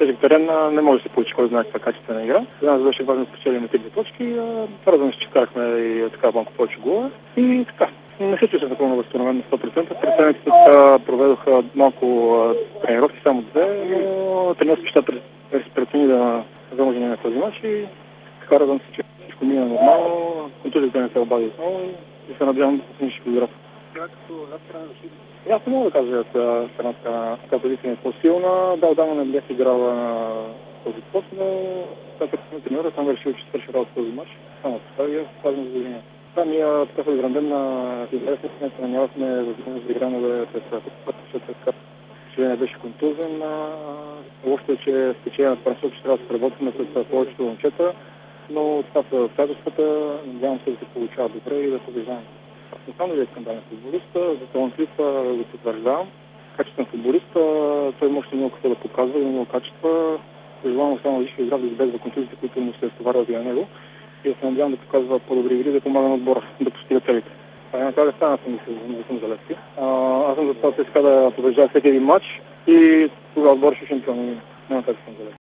тежък терен не може да се получи кой знае каква качествена игра. За нас беше важно да спечелим 3 точки. Радвам се, че вкарахме и така малко повече гола. И така. Не се чувствам напълно възстановен на 100%. Представителите проведоха малко тренировки, само 2, но тренировки ще прецени да заможем на този мач и така радвам се, че всичко мина нормално, контузията не се обади отново и се надявам да се нищи играта. Аз не мога да кажа, че страната позиция е по-силна. Да, отдавна не бях играла на този пост, но като съм тренира, съм решил, че свърши работа този мач. Само това и важно задължение. Ние така се изграден на интересността, нямахме възможност да играме през път, че не беше контузен. Лошото е, че в течение на първенството, че трябва да се работим с повечето момчета, но това са обстоятелствата. Надявам се да се получава добре и да се побеждаваме. Аз не само да е скандален футболист, за талантлив го потвърждавам. Качествен футболист, той може много какво да показва, има много качества. Желавам само да вижда игра да избегва контузите, които му се стоварят и на него. И да се надявам да показва по-добри игри, да помага на отбора да постига целите. Една това да стана съм за левски. Аз съм за това да побеждава всеки един матч и тогава отбор ще шампион. Няма как да съм за левски.